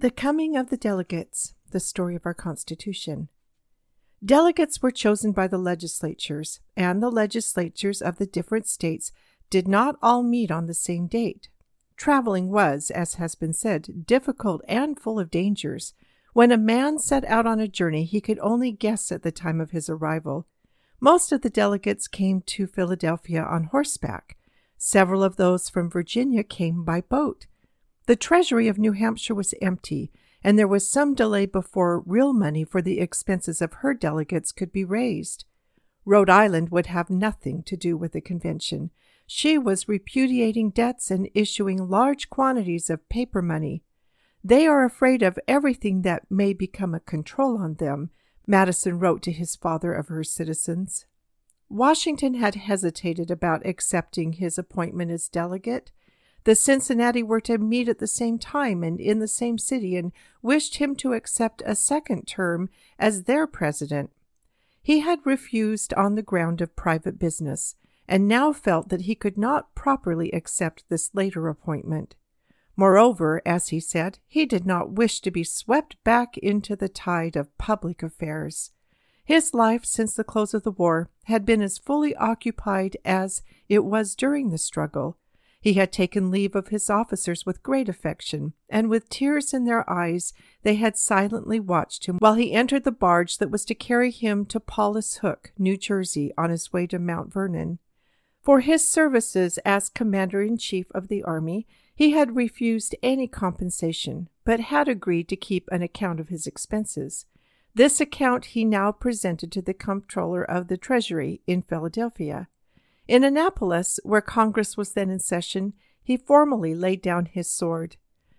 The coming of the delegates, the story of our Constitution. Delegates were chosen by the legislatures, and the legislatures of the different states did not all meet on the same date. Traveling was, as has been said, difficult and full of dangers. When a man set out on a journey, he could only guess at the time of his arrival. Most of the delegates came to Philadelphia on horseback. Several of those from Virginia came by boat. The treasury of New Hampshire was empty, and there was some delay before real money for the expenses of her delegates could be raised. Rhode Island would have nothing to do with the convention. She was repudiating debts and issuing large quantities of paper money. They are afraid of everything that may become a control on them, Madison wrote to his father of her citizens. Washington had hesitated about accepting his appointment as delegate. The Cincinnati were to meet at the same time and in the same city and wished him to accept a second term as their president. He had refused on the ground of private business, and now felt that he could not properly accept this later appointment. Moreover, as he said, he did not wish to be swept back into the tide of public affairs. His life since the close of the war had been as fully occupied as it was during the struggle. He had taken leave of his officers with great affection, and with tears in their eyes they had silently watched him while he entered the barge that was to carry him to Paulus Hook, New Jersey, on his way to Mount Vernon. For his services as commander-in-chief of the army, he had refused any compensation, but had agreed to keep an account of his expenses. This account he now presented to the comptroller of the Treasury in Philadelphia. In Annapolis, where Congress was then in session, he formally laid down his sword.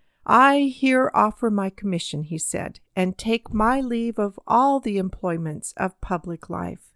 "I here offer my commission," he said, "and take my leave of all the employments of public life."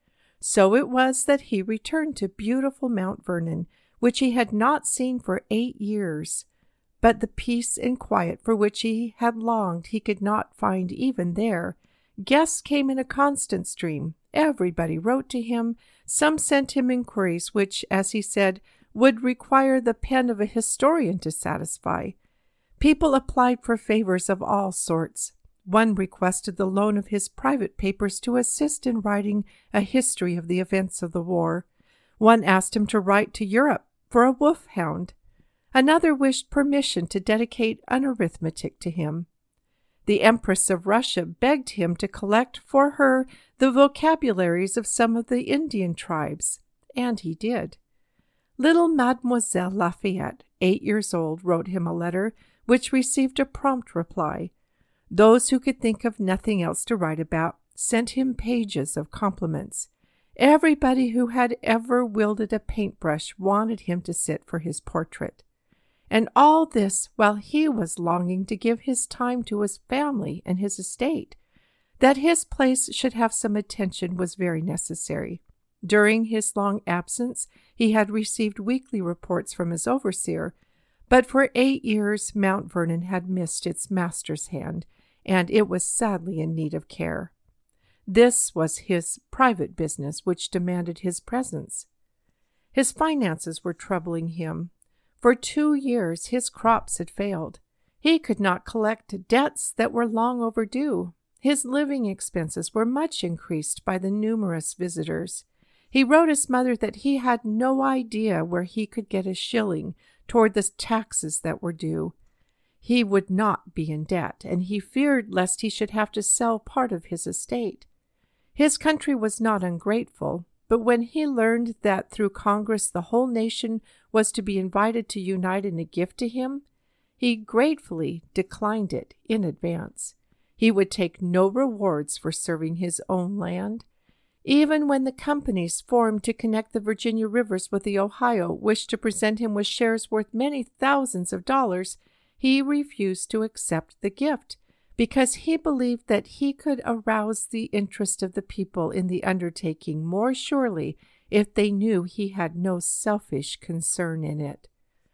So it was that he returned to beautiful Mount Vernon, which he had not seen for 8 years. But the peace and quiet for which he had longed he could not find even there. Guests came in a constant stream. Everybody wrote to him. Some sent him inquiries which, as he said, would require the pen of a historian to satisfy. People applied for favors of all sorts. One requested the loan of his private papers to assist in writing a history of the events of the war. One asked him to write to Europe for a wolfhound. Another wished permission to dedicate an arithmetic to him. The Empress of Russia begged him to collect for her the vocabularies of some of the Indian tribes, and he did. Little Mademoiselle Lafayette, 8 years old, wrote him a letter, which received a prompt reply. Those who could think of nothing else to write about sent him pages of compliments. Everybody who had ever wielded a paintbrush wanted him to sit for his portrait. And all this while he was longing to give his time to his family and his estate. That his place should have some attention was very necessary. During his long absence, he had received weekly reports from his overseer, but for 8 years Mount Vernon had missed its master's hand, and it was sadly in need of care. This was his private business which demanded his presence. His finances were troubling him. For 2 years his crops had failed. He could not collect debts that were long overdue. His living expenses were much increased by the numerous visitors. He wrote his mother that he had no idea where he could get a shilling toward the taxes that were due. He would not be in debt, and he feared lest he should have to sell part of his estate. His country was not ungrateful, but when he learned that through Congress the whole nation was to be invited to unite in a gift to him, he gratefully declined it in advance. He would take no rewards for serving his own land. Even when the companies formed to connect the Virginia rivers with the Ohio wished to present him with shares worth many thousands of dollars, he refused to accept the gift, because he believed that he could arouse the interest of the people in the undertaking more surely if they knew he had no selfish concern in it.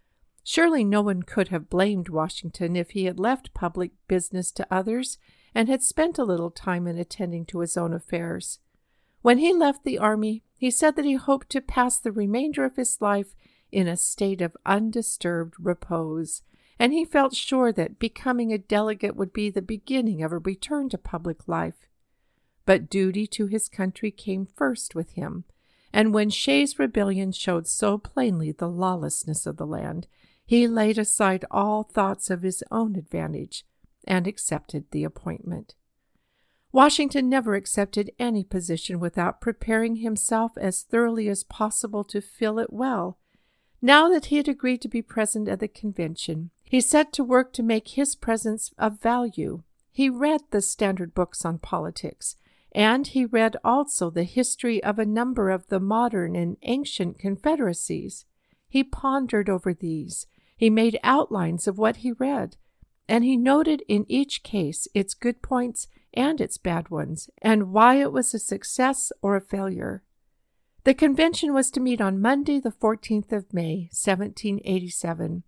Surely no one could have blamed Washington if he had left public business to others and had spent a little time in attending to his own affairs. When he left the army, he said that he hoped to pass the remainder of his life in a state of undisturbed repose, and he felt sure that becoming a delegate would be the beginning of a return to public life. But duty to his country came first with him, and when Shays' rebellion showed so plainly the lawlessness of the land, he laid aside all thoughts of his own advantage and accepted the appointment. Washington never accepted any position without preparing himself as thoroughly as possible to fill it well. Now that he had agreed to be present at the convention, he set to work to make his presence of value. He read the standard books on politics, and he read also the history of a number of the modern and ancient confederacies. He pondered over these. He made outlines of what he read, and he noted in each case its good points and its bad ones, and why it was a success or a failure. The convention was to meet on Monday, the 14th of May, 1787.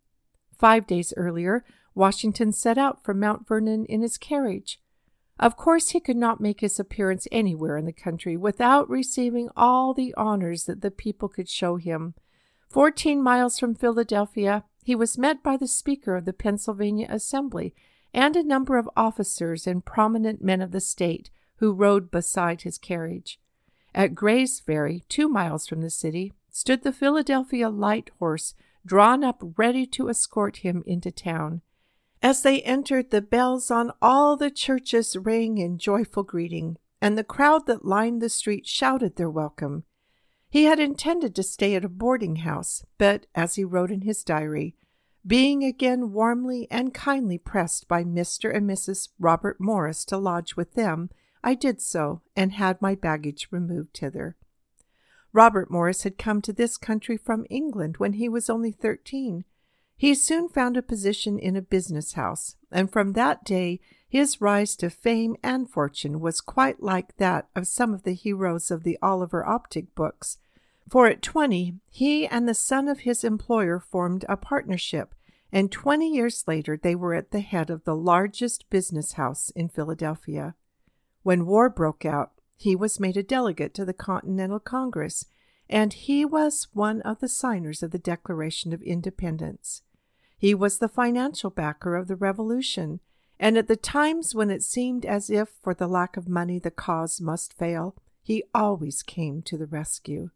5 days earlier, Washington set out from Mount Vernon in his carriage. Of course, he could not make his appearance anywhere in the country without receiving all the honors that the people could show him. 14 miles from Philadelphia, he was met by the Speaker of the Pennsylvania Assembly and a number of officers and prominent men of the state who rode beside his carriage. At Gray's Ferry, 2 miles from the city, stood the Philadelphia Light Horse, drawn up ready to escort him into town. As they entered, the bells on all the churches rang in joyful greeting, and the crowd that lined the street shouted their welcome. He had intended to stay at a boarding house, but, as he wrote in his diary, being again warmly and kindly pressed by Mr. and Mrs. Robert Morris to lodge with them, I did so, and had my baggage removed thither. Robert Morris had come to this country from England when he was only 13. He soon found a position in a business house, and from that day his rise to fame and fortune was quite like that of some of the heroes of the Oliver Optic books, for at 20 he and the son of his employer formed a partnership, and 20 years later they were at the head of the largest business house in Philadelphia. When war broke out, he was made a delegate to the Continental Congress, and he was one of the signers of the Declaration of Independence. He was the financial backer of the Revolution, and at the times when it seemed as if for the lack of money the cause must fail, he always came to the rescue.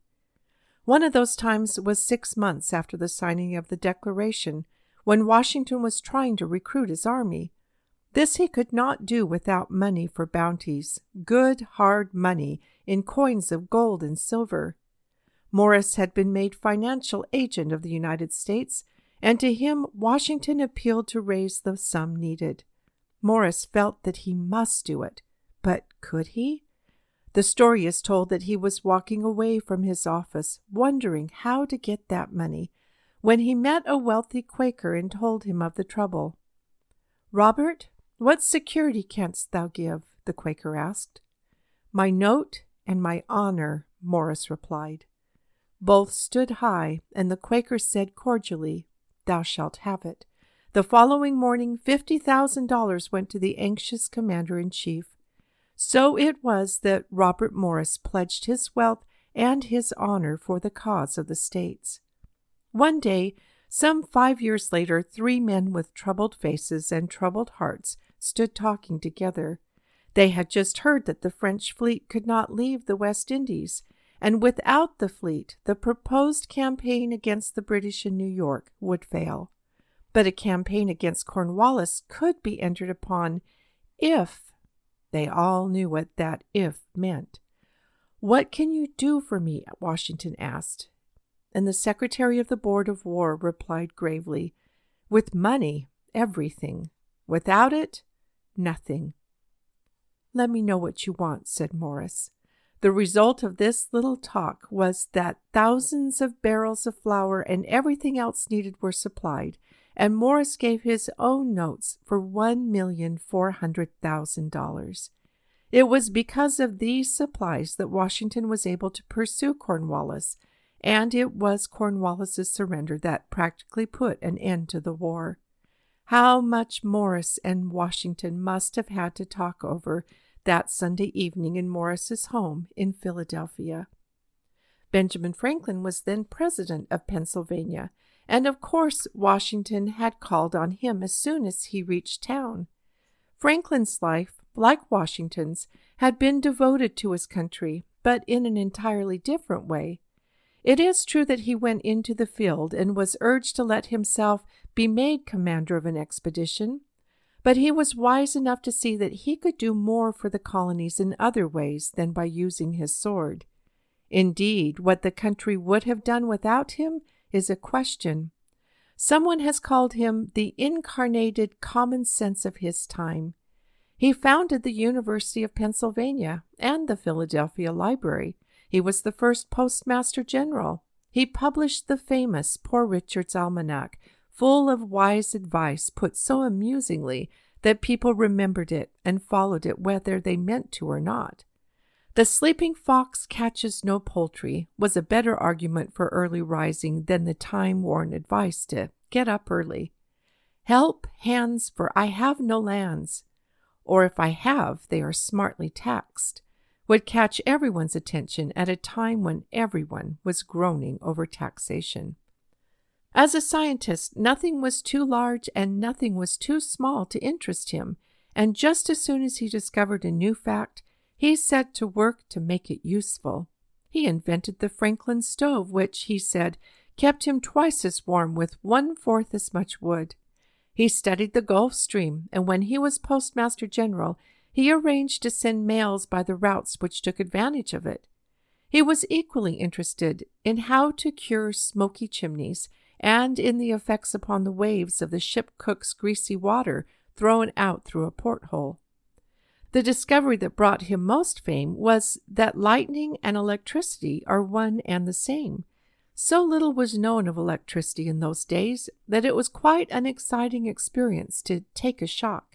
One of those times was 6 months after the signing of the Declaration, when Washington was trying to recruit his army. This he could not do without money for bounties, good, hard money in coins of gold and silver. Morris had been made financial agent of the United States, and to him Washington appealed to raise the sum needed. Morris felt that he must do it, but could he? The story is told that he was walking away from his office, wondering how to get that money, when he met a wealthy Quaker and told him of the trouble. "Robert, what security canst thou give?" the Quaker asked. "My note and my honor," Morris replied. Both stood high, and the Quaker said cordially, "Thou shalt have it." The following morning, $50,000 went to the anxious commander-in-chief. So it was that Robert Morris pledged his wealth and his honor for the cause of the states. One day, some 5 years later, 3 men with troubled faces and troubled hearts stood talking together. They had just heard that the French fleet could not leave the West Indies, and without the fleet, the proposed campaign against the British in New York would fail. But a campaign against Cornwallis could be entered upon if they all knew what that if meant. "What can you do for me?" Washington asked. And the Secretary of the Board of War replied gravely, "With money, everything. Without it, nothing." "Let me know what you want," said Morris. The result of this little talk was that thousands of barrels of flour and everything else needed were supplied, and Morris gave his own notes for $1,400,000. It was because of these supplies that Washington was able to pursue Cornwallis, and it was Cornwallis's surrender that practically put an end to the war. How much Morris and Washington must have had to talk over that Sunday evening in Morris's home in Philadelphia. Benjamin Franklin was then president of Pennsylvania, and of course Washington had called on him as soon as he reached town. Franklin's life, like Washington's, had been devoted to his country, but in an entirely different way. It is true that he went into the field and was urged to let himself be made commander of an expedition, but he was wise enough to see that he could do more for the colonies in other ways than by using his sword. Indeed, what the country would have done without him is a question. Someone has called him the incarnated common sense of his time. He founded the University of Pennsylvania and the Philadelphia Library. He was the first Postmaster General. He published the famous Poor Richard's Almanac, full of wise advice put so amusingly that people remembered it and followed it whether they meant to or not. The sleeping fox catches no poultry was a better argument for early rising than the time-worn advice to get up early. Help, hands, for I have no lands, or if I have, they are smartly taxed, would catch everyone's attention at a time when everyone was groaning over taxation. As a scientist, nothing was too large and nothing was too small to interest him, and just as soon as he discovered a new fact, he set to work to make it useful. He invented the Franklin stove, which, he said, kept him twice as warm with 1/4 as much wood. He studied the Gulf Stream, and when he was Postmaster General, he arranged to send mails by the routes which took advantage of it. He was equally interested in how to cure smoky chimneys and in the effects upon the waves of the ship cook's greasy water thrown out through a porthole. The discovery that brought him most fame was that lightning and electricity are one and the same. So little was known of electricity in those days that it was quite an exciting experience to take a shock.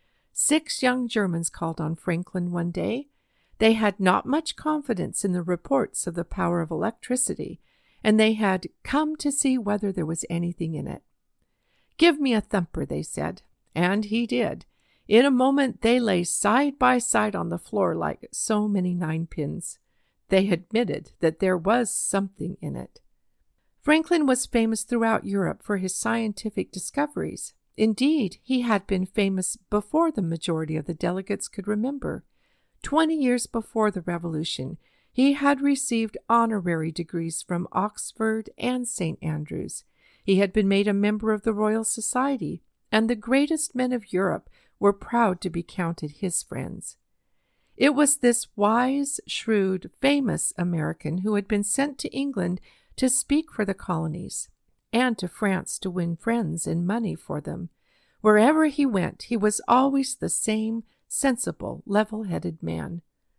6 young Germans called on Franklin one day. They had not much confidence in the reports of the power of electricity, and they had come to see whether there was anything in it. "Give me a thumper," they said, and he did. In a moment they lay side by side on the floor like so many ninepins. They admitted that there was something in it. Franklin was famous throughout Europe for his scientific discoveries. Indeed, he had been famous before the majority of the delegates could remember. 20 years before the Revolution, he had received honorary degrees from Oxford and St. Andrews. He had been made a member of the Royal Society, and the greatest men of Europe were proud to be counted his friends. It was this wise, shrewd, famous American who had been sent to England to speak for the colonies, and to France to win friends and money for them. Wherever he went, he was always the same sensible, level-headed man.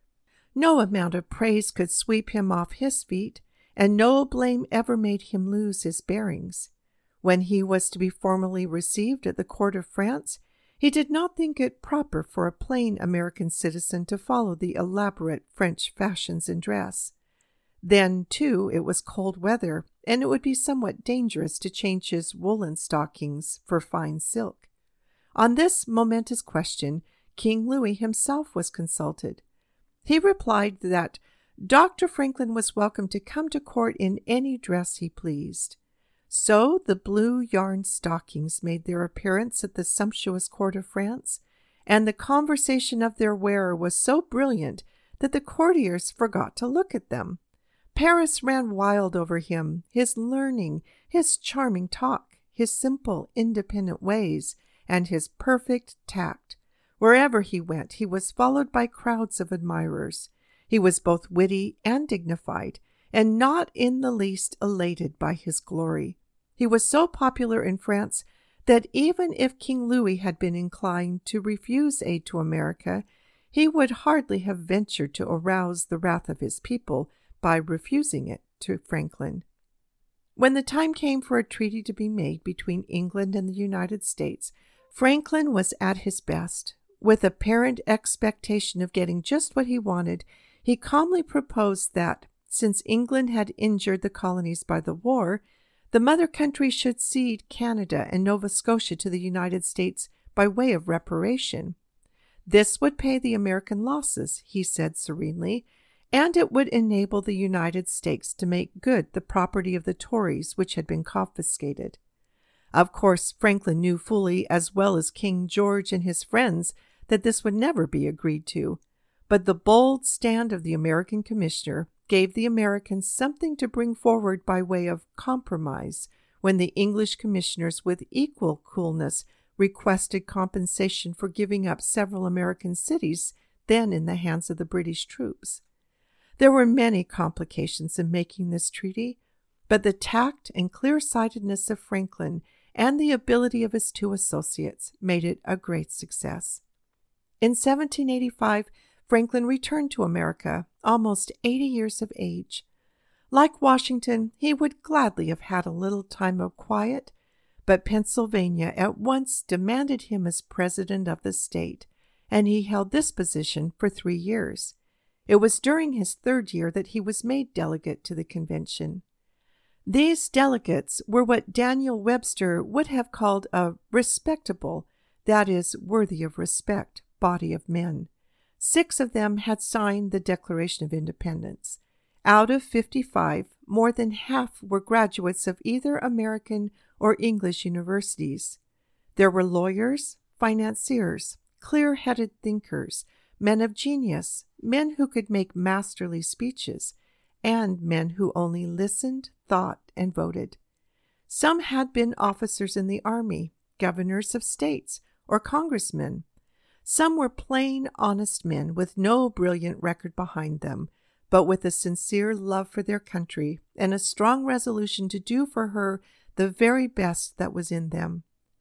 No amount of praise could sweep him off his feet, and no blame ever made him lose his bearings. When he was to be formally received at the court of France, he did not think it proper for a plain American citizen to follow the elaborate French fashions in dress. Then, too, it was cold weather, and it would be somewhat dangerous to change his woolen stockings for fine silk. On this momentous question, King Louis himself was consulted. He replied that Dr. Franklin was welcome to come to court in any dress he pleased. So the blue yarn stockings made their appearance at the sumptuous court of France, and the conversation of their wearer was so brilliant that the courtiers forgot to look at them. Paris ran wild over him, his learning, his charming talk, his simple, independent ways, and his perfect tact. Wherever he went, he was followed by crowds of admirers. He was both witty and dignified, and not in the least elated by his glory. He was so popular in France that even if King Louis had been inclined to refuse aid to America, he would hardly have ventured to arouse the wrath of his people by refusing it to Franklin. When the time came for a treaty to be made between England and the United States, Franklin was at his best. With apparent expectation of getting just what he wanted, he calmly proposed that, since England had injured the colonies by the war, the mother country should cede Canada and Nova Scotia to the United States by way of reparation. This would pay the American losses, he said serenely, and it would enable the United States to make good the property of the Tories which had been confiscated. Of course, Franklin knew fully, as well as King George and his friends, that this would never be agreed to, but the bold stand of the American commissioner gave the Americans something to bring forward by way of compromise when the English commissioners with equal coolness requested compensation for giving up several American cities then in the hands of the British troops. There were many complications in making this treaty, but the tact and clear-sightedness of Franklin and the ability of his two associates made it a great success. In 1785, Franklin returned to America, almost 80 years of age. Like Washington, he would gladly have had a little time of quiet, but Pennsylvania at once demanded him as president of the state, and he held this position for 3 years. It was during his third year that he was made delegate to the convention. These delegates were what Daniel Webster would have called a respectable, that is, worthy of respect, body of men. 6 of them had signed the Declaration of Independence. Out of 55, more than half were graduates of either American or English universities. There were lawyers, financiers, clear-headed thinkers, men of genius, men who could make masterly speeches, and men who only listened, thought, and voted. Some had been officers in the army, governors of states, or congressmen. Some were plain, honest men with no brilliant record behind them, but with a sincere love for their country and a strong resolution to do for her the very best that was in them.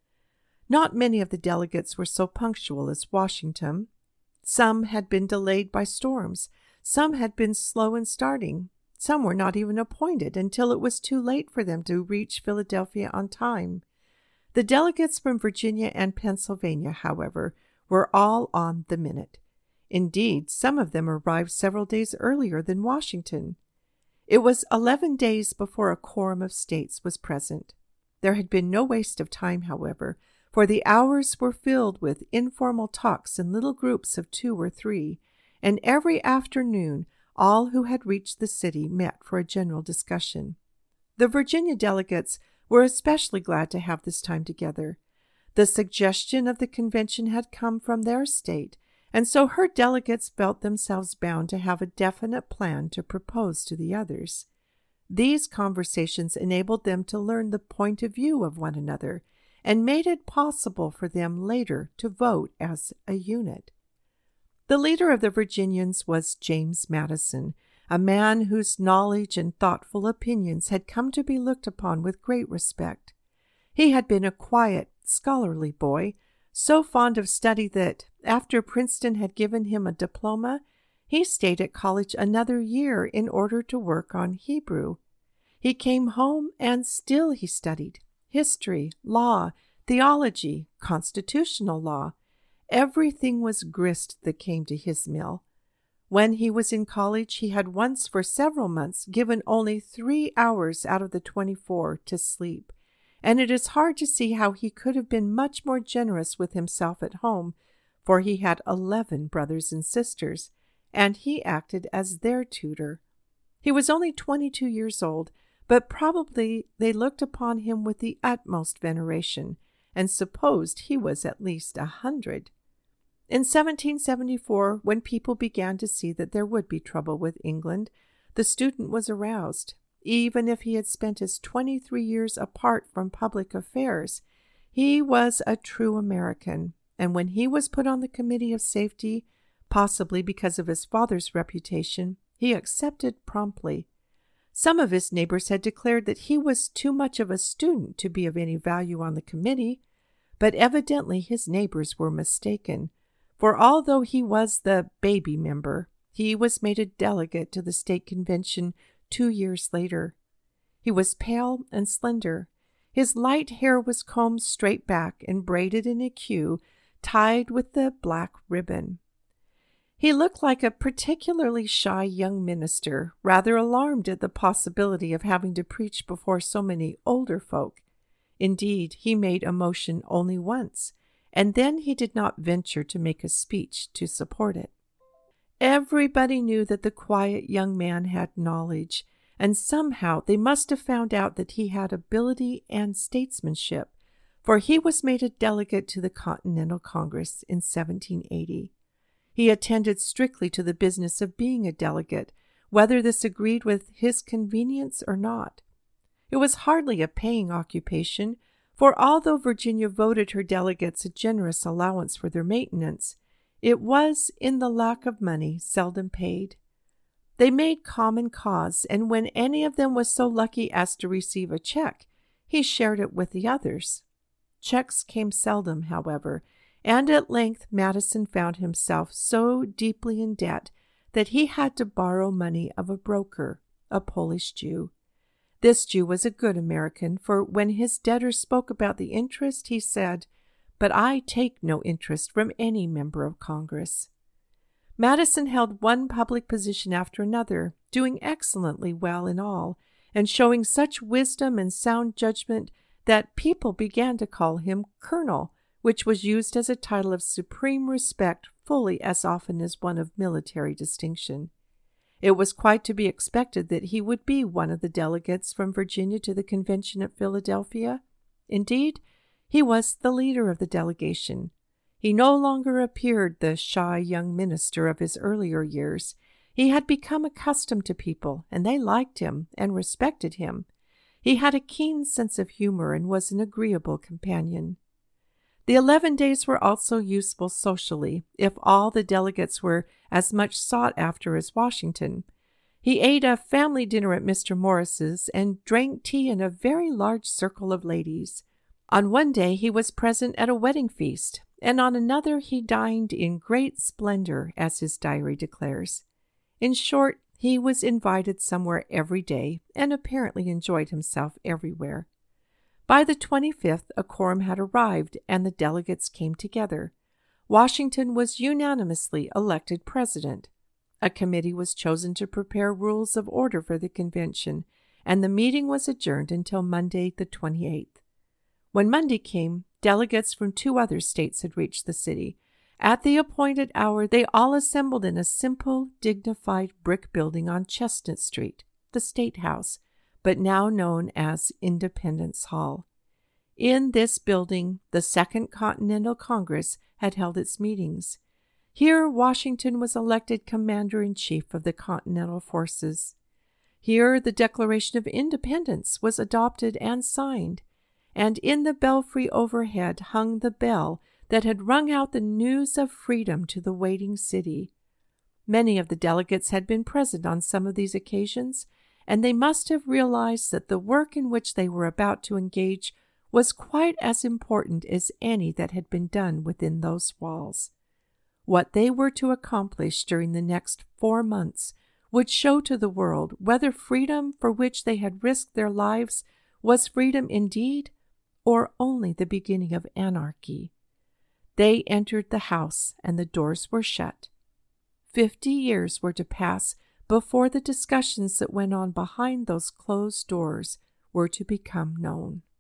Not many of the delegates were so punctual as Washington. Some had been delayed by storms. Some had been slow in starting. Some were not even appointed until it was too late for them to reach Philadelphia on time. The delegates from Virginia and Pennsylvania, however, were all on the minute. Indeed, some of them arrived several days earlier than Washington. It was 11 days before a quorum of states was present. There had been no waste of time, however, for the hours were filled with informal talks in little groups of 2 or 3, and every afternoon all who had reached the city met for a general discussion. The Virginia delegates were especially glad to have this time together. The suggestion of the convention had come from their state, and so her delegates felt themselves bound to have a definite plan to propose to the others. These conversations enabled them to learn the point of view of one another, and made it possible for them later to vote as a unit. The leader of the Virginians was James Madison, a man whose knowledge and thoughtful opinions had come to be looked upon with great respect. He had been a quiet, scholarly boy, so fond of study that, after Princeton had given him a diploma, he stayed at college another year in order to work on Hebrew. He came home and still he studied history, law, theology, constitutional law. Everything was grist that came to his mill. When he was in college, he had once for several months given only 3 hours out of the 24 to sleep, and it is hard to see how he could have been much more generous with himself at home, for he had 11 brothers and sisters, and he acted as their tutor. He was only 22 years old, but probably they looked upon him with the utmost veneration, and supposed he was at least 100. In 1774, when people began to see that there would be trouble with England, the student was aroused. Even if he had spent his 23 years apart from public affairs, he was a true American, and when he was put on the Committee of Safety, possibly because of his father's reputation, he accepted promptly. Some of his neighbors had declared that he was too much of a student to be of any value on the committee, but evidently his neighbors were mistaken, for although he was the baby member, he was made a delegate to the state convention 2 years later. He was pale and slender. His light hair was combed straight back and braided in a queue tied with the black ribbon. He looked like a particularly shy young minister, rather alarmed at the possibility of having to preach before so many older folk. Indeed, he made a motion only once, and then he did not venture to make a speech to support it. Everybody knew that the quiet young man had knowledge, and somehow they must have found out that he had ability and statesmanship, for he was made a delegate to the Continental Congress in 1780. He attended strictly to the business of being a delegate, whether this agreed with his convenience or not. It was hardly a paying occupation, for although Virginia voted her delegates a generous allowance for their maintenance, it was, in the lack of money, seldom paid. They made common cause, and when any of them was so lucky as to receive a check, he shared it with the others. Checks came seldom, however, and at length Madison found himself so deeply in debt that he had to borrow money of a broker, a Polish Jew. This Jew was a good American, for when his debtor spoke about the interest, he said, "But I take no interest from any member of Congress." Madison held one public position after another, doing excellently well in all, and showing such wisdom and sound judgment that people began to call him Colonel, which was used as a title of supreme respect fully as often as one of military distinction. It was quite to be expected that he would be one of the delegates from Virginia to the convention at Philadelphia. Indeed, he was the leader of the delegation. He no longer appeared the shy young minister of his earlier years. He had become accustomed to people, and they liked him and respected him. He had a keen sense of humor and was an agreeable companion. The 11 days were also useful socially, if all the delegates were as much sought after as Washington. He ate a family dinner at Mr. Morris's and drank tea in a very large circle of ladies. On one day he was present at a wedding feast, and on another he dined in great splendor, as his diary declares. In short, he was invited somewhere every day and apparently enjoyed himself everywhere. By the 25th, a quorum had arrived, and the delegates came together. Washington was unanimously elected president. A committee was chosen to prepare rules of order for the convention, and the meeting was adjourned until Monday, the 28th. When Monday came, delegates from 2 other states had reached the city. At the appointed hour, they all assembled in a simple, dignified brick building on Chestnut Street, the State House, but now known as Independence Hall. In this building, the Second Continental Congress had held its meetings. Here Washington was elected Commander-in-Chief of the Continental Forces. Here the Declaration of Independence was adopted and signed, and in the belfry overhead hung the bell that had rung out the news of freedom to the waiting city. Many of the delegates had been present on some of these occasions, and they must have realized that the work in which they were about to engage was quite as important as any that had been done within those walls. What they were to accomplish during the next 4 months would show to the world whether freedom for which they had risked their lives was freedom indeed, or only the beginning of anarchy. They entered the house, and the doors were shut. 50 years were to pass before the discussions that went on behind those closed doors were to become known.